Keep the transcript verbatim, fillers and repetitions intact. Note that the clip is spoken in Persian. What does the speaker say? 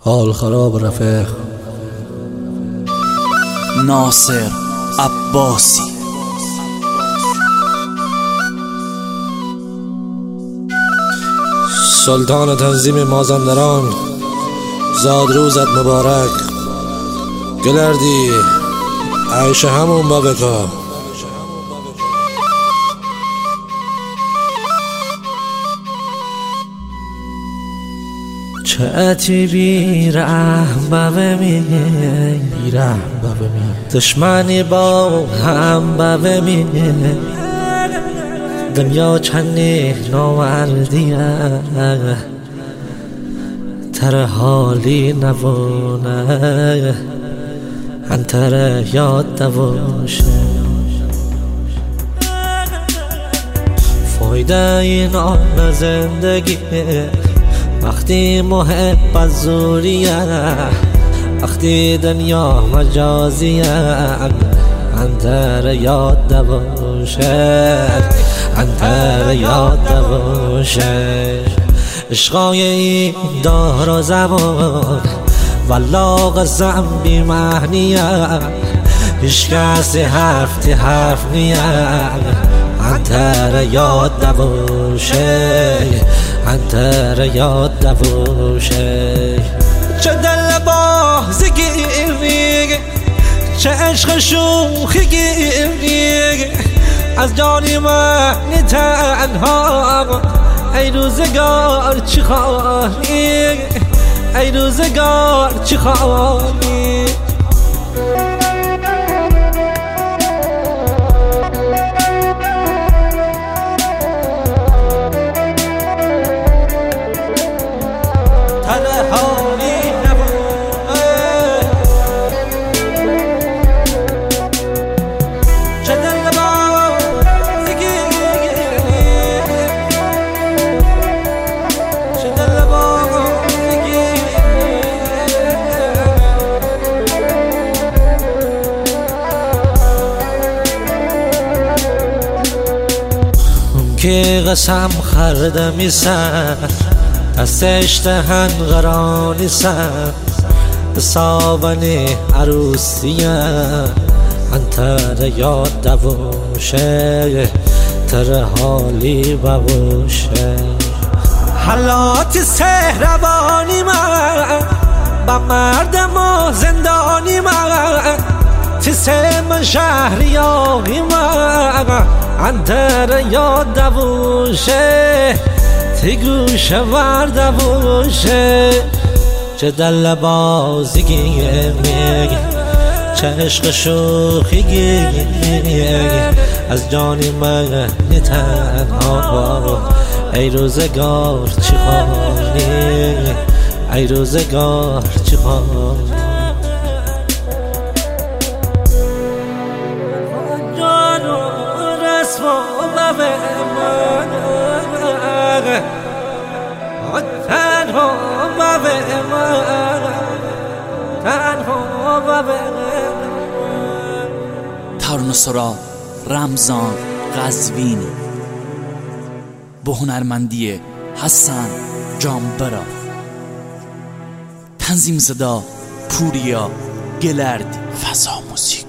حال خراب رفیق. ناصر عباسی. سلطان تنظیم مازندران، زاد روزت مبارک. گلردی عیش همون با بکا. چه اتی بی رحم بمی بی رحم بمی دشمنی با هم بمی دنیا چنی نوردیه تر حالی نبونه انتر یاد دوشه فایده این آن زندگی وقتی محبت زوریه وقتی دنیا مجازیه انتر یاد دوشه انتر یاد دوشه عشقای این دار و زمان والله قسم بی معنیه هیچ کسی حرف تی حرف نیه انتر یاد دوشه انتر یاد دوشه چه دل بازگیری چه عشق شوخیگیری از جانی من تنها ای روزگار چی خواهی ای روزگار چی خواهی که قسم خرده میسن دستش دهن غرانی سن ساونی عروسیه انتر یاد دوشه تر حالی بوشه حالات سهربانی من با مردم و زندانی من تسم شهریاری من انتر یاد دوشه تی گوشه ورده بوشه چه دل بازیگی میگه چه عشق شوخیگی از جانی من تنها ای روزگار چی خواهی ای روزگار چی خواهی ترانه سرا رمضان قزوینی با هنرمندی حسن جانبرا، تنظیم صدا پوریا گلردی، فضا موسیقی.